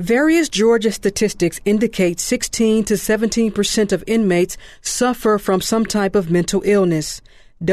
Various Georgia statistics indicate 16 to 17% of inmates suffer from some type of mental illness.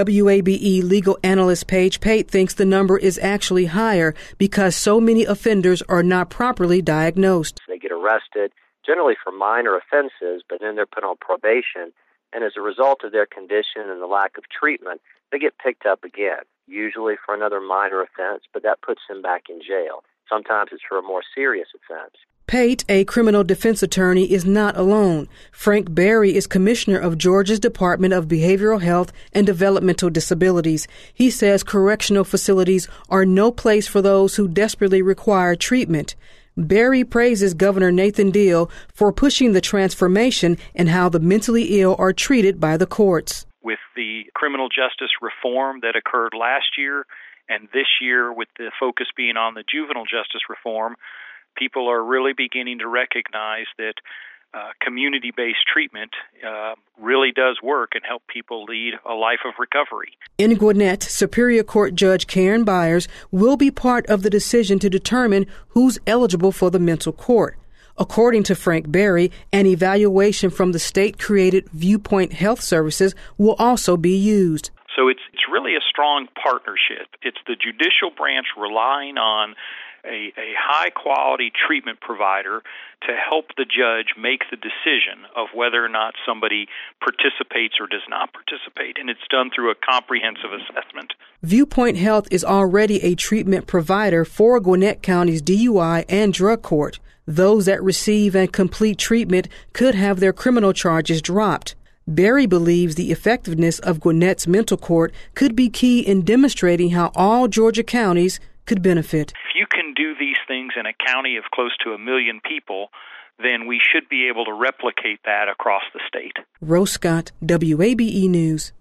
WABE legal analyst Paige Pate thinks the number is actually higher because so many offenders are not properly diagnosed. They get arrested, generally for minor offenses, but then they're put on probation, and as a result of their condition and the lack of treatment, they get picked up again, usually for another minor offense, but that puts them back in jail. Sometimes it's for a more serious offense. Pate, a criminal defense attorney, is not alone. Frank Berry is commissioner of Georgia's Department of Behavioral Health and Developmental Disabilities. He says correctional facilities are no place for those who desperately require treatment. Berry praises Governor Nathan Deal for pushing the transformation in how the mentally ill are treated by the courts. With the criminal justice reform that occurred last year and this year with the focus being on the juvenile justice reform, people are really beginning to recognize that community-based treatment really does work and help people lead a life of recovery. In Gwinnett, Superior Court Judge Karen Byers will be part of the decision to determine who's eligible for the mental court. According to Frank Berry, an evaluation from the state-created Viewpoint Health Services will also be used. So it's really a strong partnership. It's the judicial branch relying on a high-quality treatment provider to help the judge make the decision of whether or not somebody participates or does not participate, and it's done through a comprehensive assessment. Viewpoint Health is already a treatment provider for Gwinnett County's DUI and drug court. Those that receive and complete treatment could have their criminal charges dropped. Berry believes the effectiveness of Gwinnett's mental court could be key in demonstrating how all Georgia counties could benefit. If you can do these things in a county of close to 1 million people, then we should be able to replicate that across the state. Rose Scott, WABE News.